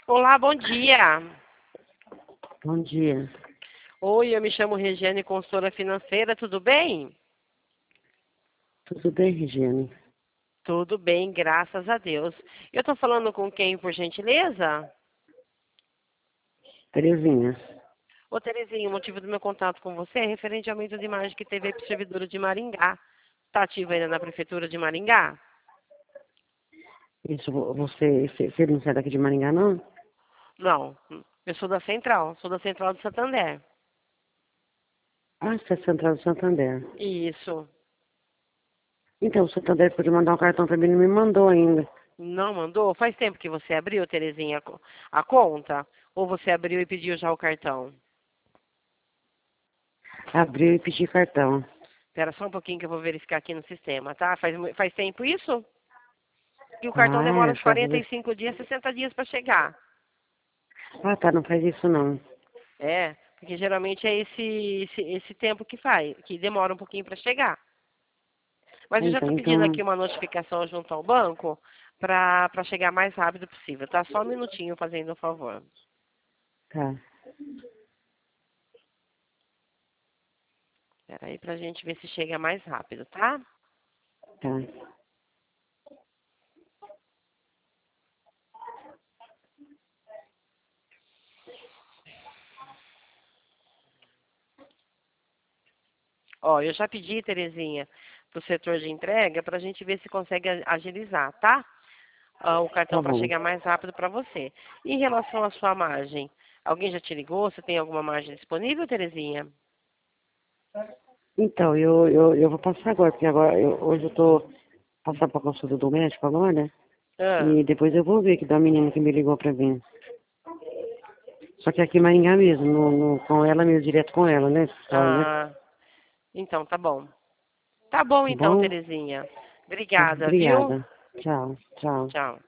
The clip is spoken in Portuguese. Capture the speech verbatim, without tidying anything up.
Olá, bom dia. Bom dia. Oi, eu me chamo Regiane, consultora financeira, tudo bem? Tudo bem, Regiane? Tudo bem, graças a Deus. Eu estou falando com quem, por gentileza? Terezinha. Ô, Terezinha, o motivo do meu contato com você é referente ao aumento de imagem que teve aí para o servidor de Maringá. Está ativo ainda na prefeitura de Maringá? Isso, vo- você, você você não sai daqui de Maringá, não? Não, eu sou da Central, sou da Central de Santander. Ah, você é Central do Santander. Isso. Então, o Santander pode mandar um cartão para mim, não me mandou ainda. Não mandou? Faz tempo que você abriu, Terezinha, a co- a conta? Ou você abriu e pediu já o cartão? Abriu e pedi cartão. Espera só um pouquinho que eu vou verificar aqui no sistema, tá? Faz, mu- faz tempo isso? E o cartão Ah, demora é, uns faz... quarenta e cinco dias, sessenta dias para chegar. Ah, tá, não faz isso não. É, porque geralmente é esse, esse, esse tempo que faz, que demora um pouquinho para chegar. Mas eu já Então, estou pedindo aqui então, uma notificação junto ao banco para para chegar mais rápido possível, tá? Só um minutinho fazendo um favor. tá, Espera aí para a gente ver se chega mais rápido, tá? tá. Ó, eu já pedi, Terezinha, para o setor de entrega para a gente ver se consegue a- agilizar, tá? Ah, o cartão Tá para bom. chegar mais rápido para você. Em relação à sua margem, alguém já te ligou? Você tem alguma margem disponível, Terezinha? Então, eu, eu, eu vou passar agora, porque agora, eu, hoje eu tô passando pra consulta do médico agora, Ah, e depois eu vou ver que da menina que me ligou pra mim. Só que aqui em Maringá mesmo, no, no- com ela mesmo, direto com ela, né? Só, né? ah, então tá bom. Tá bom Tá então, bom? Terezinha. Tá, Obrigada, viu? obrigada. Tchau, tchau. Tchau.